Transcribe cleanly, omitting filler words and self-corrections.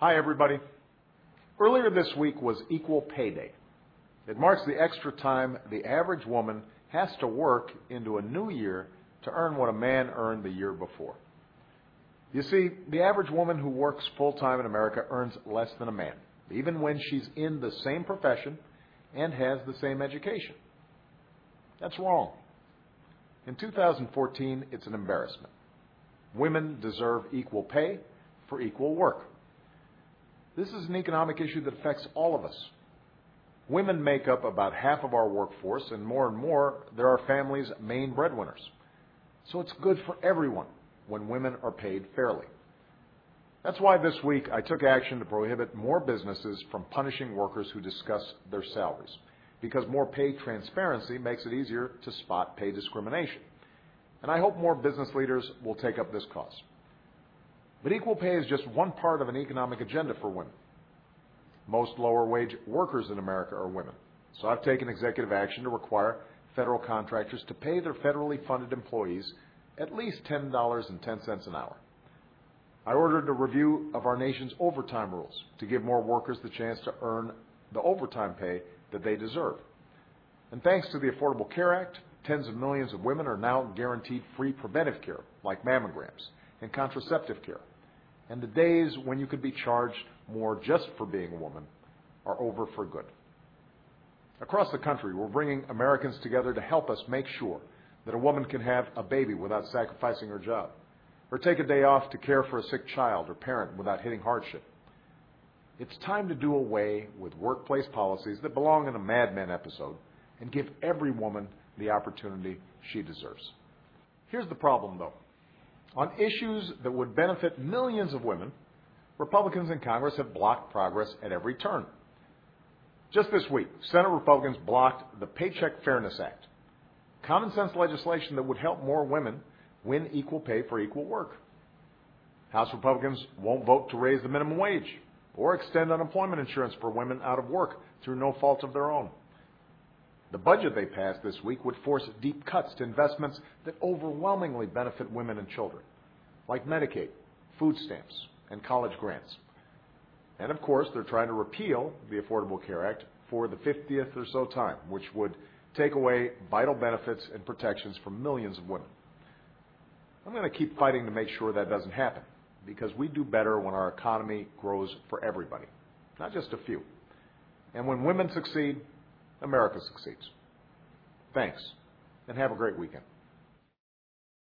Hi, everybody. Earlier this week was Equal Pay Day. It marks the extra time the average woman has to work into a new year to earn what a man earned the year before. You see, the average woman who works full-time in America earns less than a man, even when she's in the same profession and has the same education. That's wrong. In 2014, it's an embarrassment. Women deserve equal pay for equal work. This is an economic issue that affects all of us. Women make up about half of our workforce, and more, they're our family's main breadwinners. So it's good for everyone when women are paid fairly. That's why this week I took action to prohibit more businesses from punishing workers who discuss their salaries, because more pay transparency makes it easier to spot pay discrimination. And I hope more business leaders will take up this cause. But equal pay is just one part of an economic agenda for women. Most lower-wage workers in America are women. So I've taken executive action to require federal contractors to pay their federally funded employees at least $10.10 an hour. I ordered a review of our nation's overtime rules to give more workers the chance to earn the overtime pay that they deserve. And thanks to the Affordable Care Act, tens of millions of women are now guaranteed free preventive care, like mammograms and contraceptive care. And the days when you could be charged more just for being a woman are over for good. Across the country, we're bringing Americans together to help us make sure that a woman can have a baby without sacrificing her job, or take a day off to care for a sick child or parent without hitting hardship. It's time to do away with workplace policies that belong in a Mad Men episode and give every woman the opportunity she deserves. Here's the problem, though. On issues that would benefit millions of women, Republicans in Congress have blocked progress at every turn. Just this week, Senate Republicans blocked the Paycheck Fairness Act, common sense legislation that would help more women win equal pay for equal work. House Republicans won't vote to raise the minimum wage or extend unemployment insurance for women out of work through no fault of their own. The budget they passed this week would force deep cuts to investments that overwhelmingly benefit women and children, like Medicaid, food stamps, and college grants. And of course, they're trying to repeal the Affordable Care Act for the 50th or so time, which would take away vital benefits and protections from millions of women. I'm going to keep fighting to make sure that doesn't happen, because we do better when our economy grows for everybody, not just a few. And when women succeed, America succeeds. Thanks, and have a great weekend.